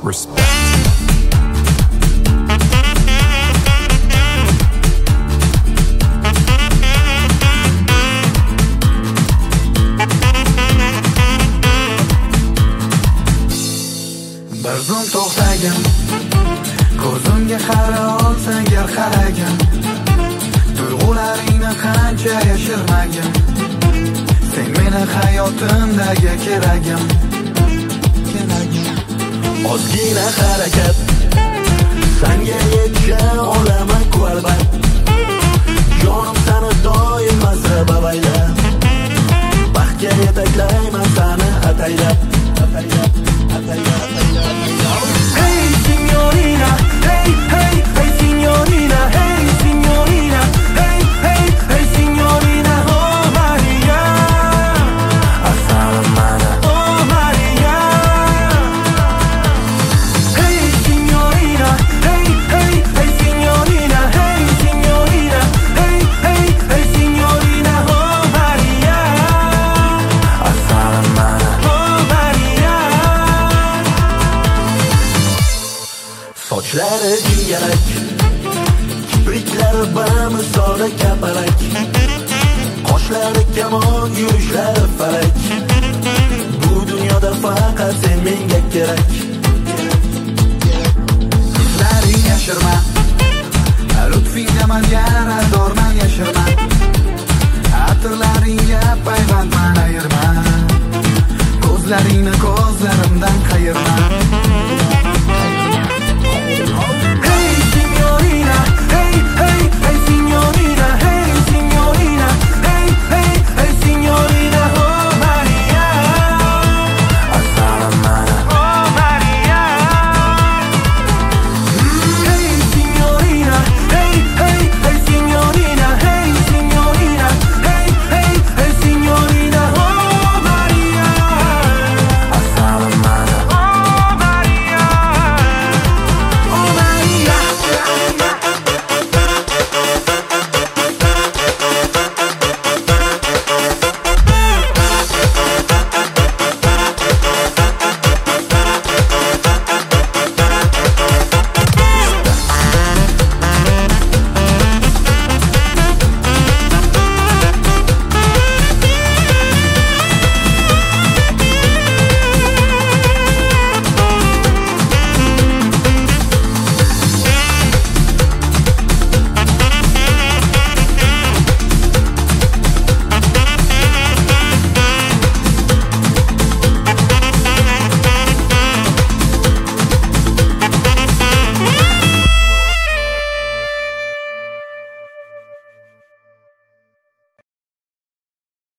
respect. Bir zum to'xtagin, ko'zimga qara olsang gar qaragin, tuyg'ularingni qancha yashirmagin, sen meni hayotimdagi keragim. Ozgina harakat, senga yetga olaman albat, jonim seni doim sabab aylab, baxtga yetaklayman seni ataylab. Hey signorina, hey hey hey signorina, hey signorina, hey hey hey signorina, oh Maria, Assalamana, oh Maria. Hey signorina, hey hey hey signorina, hey signorina, hey hey hey signorina, oh Maria, Assalamana, oh Maria. Sochlari jingalak, kipriklari bamisoli kapalak, qoshlari kamon, yurishlari falak. Bu dunyoda faqat sen menga kerak.